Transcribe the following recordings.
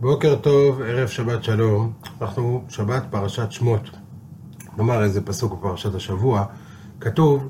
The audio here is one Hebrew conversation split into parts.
בוקר טוב, ערב שבת שלום. אנחנו שבת פרשת שמות. נאמר איזה פסוק בפרשת השבוע. כתוב,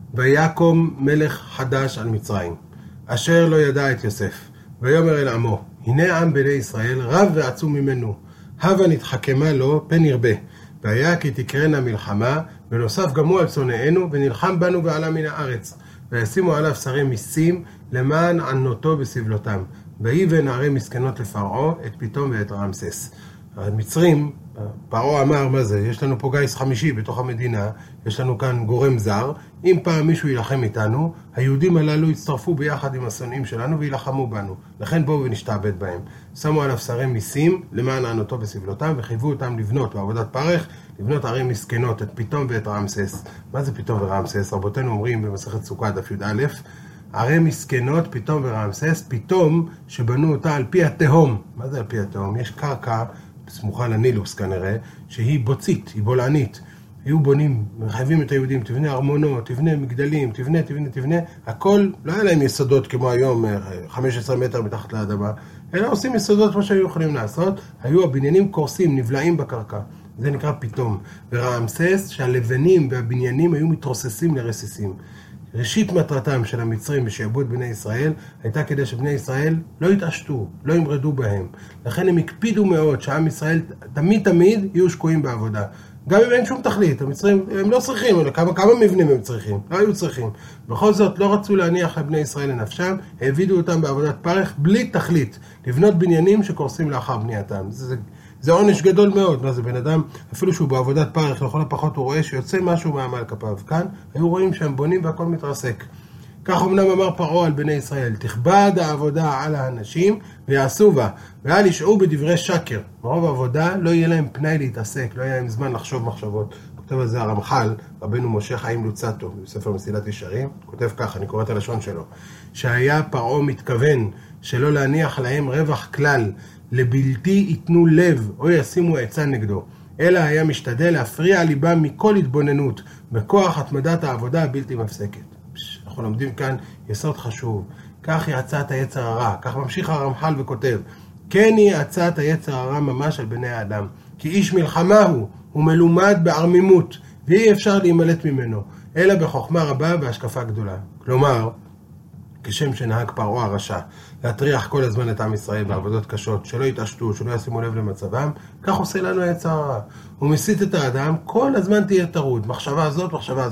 ויקום מלך חדש על מצרים, אשר לא ידע את יוסף. ויאמר אל עמו, הנה עם בני ישראל רב ועצום ממנו. הבה נתחכמה לו פן ירבה. והיה כי תקרנה מלחמה, ונוסף גם הוא על שונאינו, ונלחם בנו ועלה מן הארץ. וישימו עליו שרי מיסים, למען ענותו בסבלותם. ויבן ערי מסכנות לפרעה, את פתאום ואת רעמסס. המצרים, פרעה אמר, מה זה? יש לנו פה גיס חמישי בתוך המדינה, יש לנו כאן גורם זר, אם פעם מישהו ילחם איתנו, היהודים הללו יצטרפו ביחד עם השונאים שלנו וילחמו בנו. לכן בואו ונשתעבד בהם. שמו עליו שרי מיסים, למען ענותו בסבלותם, וחייבו אותם לבנות בעבודת פרך, לבנות ערי מסכנות, את פתאום ואת רעמסס. מה זה פתאום ורעמסס? רבותינו אומרים במסכת סוכה דף י"א, ערי מסכנות, פתאום ורעמסס, פתאום שבנו אותה על פי התהום. מה זה על פי התהום? יש קרקע סמוכה לנילוס כנראה, שהיא בוצית, היא בולענית. היו בונים, מחייבים את היהודים, תבנה ארמונות, תבנה מגדלים, תבנה. הכל, לא היה להם יסודות כמו היום, 15 מטר מתחת לאדמה, אלא עושים יסודות כמו שהיו יכולים לעשות. היו הבניינים קורסים, נבלעים בקרקע. זה נקרא פתאום. ורעמסס, שהלבנים והבניינים היו מתרוססים לרסיסים. ראשית מטרתם של המצרים בשעבוד בני ישראל הייתה כדי שבני ישראל לא יתעשתו, לא ימרדו בהם. לכן הם הקפידו מאוד שעם ישראל תמיד יהיו שקועים בעבודה. גם אם אין שום תכלית, המצרים הם לא צריכים, כמה מבנים הם צריכים, לא היו צריכים. בכל זאת לא רצו להניח לבני ישראל לנפשם, העבידו אותם בעבודת פרך בלי תכלית, לבנות בניינים שקורסים לאחר בנייתם. זה עונש גדול מאוד. מה זה בן אדם, אפילו שהוא בעבודת פרך, לכל הפחות הוא רואה שיוצא משהו מעמל כפיו. כאן היו רואים שהם בונים והכל מתרסק. כך אמנם אמר פרעה על בני ישראל, תכבד העבודה על האנשים ויעשו בה, ואל ישעו בדברי שקר. מרוב העבודה לא יהיה להם פנאי להתעסק, לא יהיה להם זמן לחשוב מחשבות. כותב על זה הרמח"ל, רבנו משה חיים לוצטו, בספר מסילת ישרים, כותב כך, אני קורא את הלשון שלו, שהיה פרעה מתכוון שלא להניח להם רווח כלל, לבלתי ייתנו לב או ישימו עצה נגדו, אלא היה משתדל להפריע ליבם מכל התבוננות, בכוח התמדת העבודה הבלתי מפסקת. אנחנו לומדים כאן יסוד חשוב. כך היא הצעת היצר הרע. כך ממשיך הרמח"ל וכותב, כן היא הצעת היצר הרע ממש על בני האדם, כי איש מלחמה הוא מלומד בערמימות, ואי אפשר להימלט ממנו, אלא בחוכמה רבה והשקפה גדולה. כלומר, כשם שנהג פרעה הרשע, להטריח כל הזמן את עם ישראל בעבודות קשות, שלא יתעשתו, שלא ישימו לב למצבם, כך עושה לנו היצר הרע. הוא מסית את האדם, כל הזמן תהיה טרוד, מחשבה הזאת,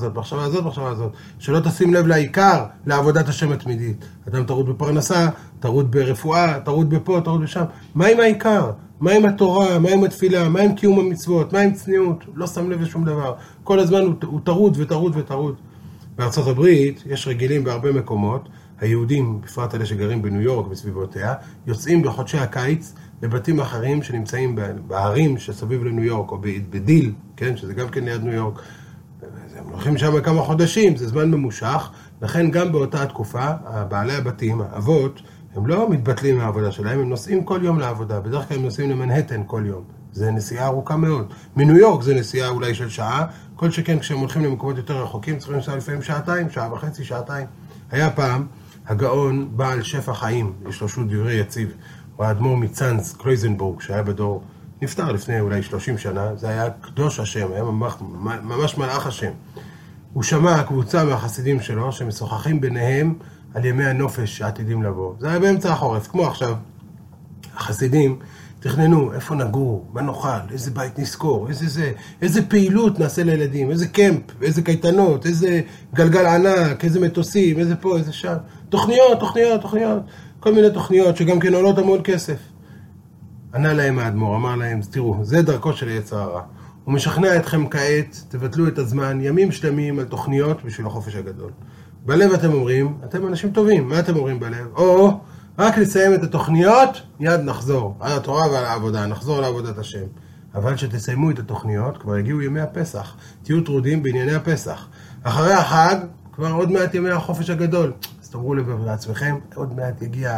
שלא תשים לב לעיקר, לעבודת השם התמידית. אדם טרוד בפרנסה, טרוד ברפואה, טרוד בפה, טרוד בשם. מה עם העיקר? מה עם התורה? מה עם התפילה? מה עם קיום המצוות? מה עם צניעות? לא שם לב לשום דבר. כל הזמן הוא טרוד. בארצות הברית יש רגילים בהרבה מקומות, היהודים, בפרט אלה שגרים בניו יורק בסביבותיה, יוצאים בחודשי הקיץ לבתים אחרים שנמצאים בערים שסביב לניו יורק, או בדיל, כן, שזה גם כן ליד ניו יורק. הם הולכים שם כמה חודשים, זה זמן ממושך, לכן גם באותה התקופה, בעלי הבתים, האבות, הם לא מתבטלים מהעבודה שלהם, הם נוסעים כל יום לעבודה, בדרך כלל הם נוסעים למנהטן כל יום. זה נסיעה ארוכה מאוד. מניו יורק זה נסיעה אולי של שעה, כל שכן כשהם הולכים למקומות יותר רחוקים, צריכים לנסוע לפעמים שעתיים, שעה וחצי, שעתיים. היה פעם הגאון בעל שפע חיים, יש לו שו"ת דברי יציב, הוא האדמו"ר מצאנז קרויזנבורג, שהיה בדור, נפטר לפני אולי 30 שנה, זה היה קדוש השם, היה ממש מלאך השם. הוא שמע קבוצה מהחסידים שלו שמשוחחים ביניהם על ימי הנופש שעתידים לבוא. זה היה באמצע החורף, כמו עכשיו. החסידים תכננו איפה נגור, מה נאכל, איזה בית נזכור, איזה פעילות נעשה לילדים, איזה קמפ, איזה קייטנות, איזה גלגל ענק, איזה מטוסים, איזה פה, איזה שם. תוכניות, כל מיני תוכניות שגם כן עולות המון כסף. ענה להם האדמו"ר, אמר להם, תראו, זה דרכו של היצר הרע. הוא משכנע אתכם כעת, תבטלו את הזמן, ימים שלמים על תוכניות בשביל החופש הגדול. בלב אתם אומרים, אתם אנשים טובים, מה אתם אומרים בלב? רק לסיים את התוכניות, מיד נחזור. על התורה ועל העבודה, נחזור לעבודת השם. אבל שתסיימו את התוכניות, כבר הגיעו ימי הפסח. תהיו טרודים בענייני הפסח. אחרי החג, כבר עוד מעט ימי החופש הגדול. אז תאמרו לעצמכם, עוד מעט יגיע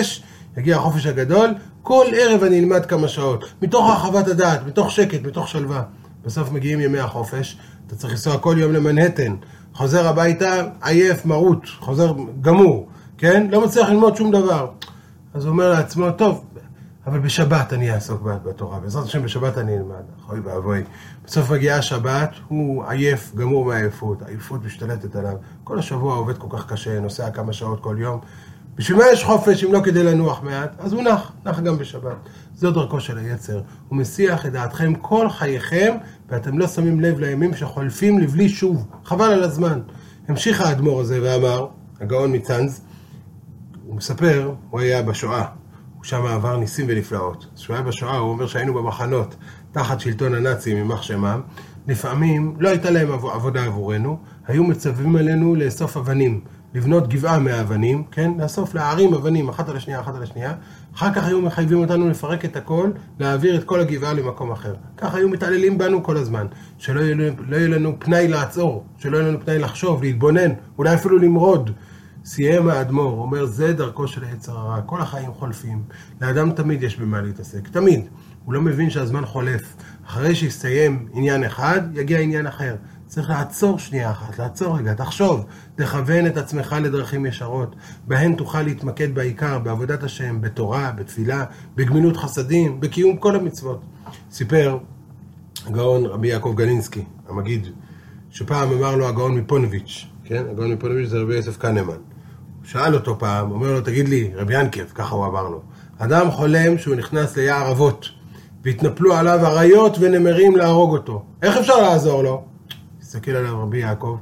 החופש הגדול, כל ערב אני אלמד כמה שעות. מתוך הרחבת הדעת, מתוך שקט, מתוך שלווה. בסוף מגיעים ימי החופש, אתה צריך לנסוע כל יום למנהטן. חוזר הביתה, עייף, מרות, חוזר גמור. כן? לא מצליח ללמוד שום דבר. אז הוא אומר לעצמו, טוב, אבל בשבת אני אעסוק בתורה, בעזרת השם בשבת אני אלמד, אחוי ואבוי. בסוף מגיעה השבת, הוא עייף, גמור מהעייפות, העייפות משתלטת עליו. כל השבוע עובד כל כך קשה, נוסע כמה שעות כל יום. בשביל מה יש חופש אם לא כדי לנוח מעט? אז הוא נח גם בשבת. זו דרכו של היצר. הוא מסיח את דעתכם כל חייכם, ואתם לא שמים לב לימים שחולפים לבלי שוב. חבל על הזמן. המשיך האדמו"ר הזה ואמר, הגאון מצאנז, הוא מספר, הוא היה בשואה. הוא שם עבר ניסים ונפלאות. כשהוא היה בשואה, הוא אומר שהיינו במחנות, תחת שלטון הנאצים, יימח שמם. לפעמים לא הייתה להם עבודה עבורנו, היו מצווים עלינו לאסוף אבנים, לבנות גבעה מהאבנים, כן? לאסוף להערים אבנים, אחת על השנייה. אחר כך היו מחייבים אותנו לפרק את הכל, להעביר את כל הגבעה למקום אחר. כך היו מתעללים בנו כל הזמן, שלא יהיה לנו פנאי לעצור, שלא יהיה לנו פנאי לחשוב, להתבונן, אולי אפילו למרוד. סיים האדמו"ר, אומר, זה דרכו של היצר הרע, כל החיים חולפים, לאדם תמיד יש במה להתעסק, תמיד. הוא לא מבין שהזמן חולף, אחרי שיסתיים עניין אחד, יגיע עניין אחר. צריך לעצור שנייה אחת, לעצור רגע, תחשוב, תכוון את עצמך לדרכים ישרות, בהן תוכל להתמקד בעיקר, בעבודת השם, בתורה, בתפילה, בגמילות חסדים, בקיום כל המצוות. סיפר הגאון רבי יעקב גלינסקי, המגיד, שפעם אמר לו הגאון מפונביץ', כן? הגאון מפונביץ' זה רבי יוסף קנמן. שאל אותו פעם, אומר לו, תגיד לי, רבי ינקב, ככה הוא אמר לו, אדם חולם שהוא נכנס ליער אבות, והתנפלו עליו אריות ונמרים להרוג אותו. איך אפשר לעזור לו? הסתכל עליו רבי יעקב,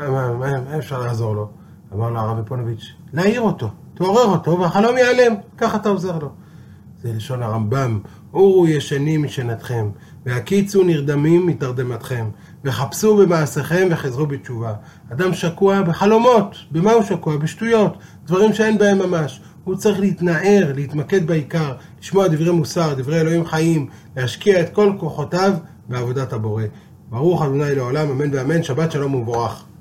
מה אפשר לעזור לו? אמר לו הרב פונוביץ', להעיר אותו, תעורר אותו, והחלום ייעלם, ככה אתה עוזר לו. זה לשון הרמב"ם, אורו ישנים משנתכם, והקיצו נרדמים מתרדמתכם, וחפשו במעשיכם וחזרו בתשובה. אדם שקוע בחלומות, במה הוא שקוע? בשטויות, דברים שאין בהם ממש. הוא צריך להתנער, להתמקד בעיקר, לשמוע דברי מוסר, דברי אלוהים חיים, להשקיע את כל כוחותיו בעבודת הבורא. ברוך ה' לעולם, אמן ואמן, שבת שלום ומבורך.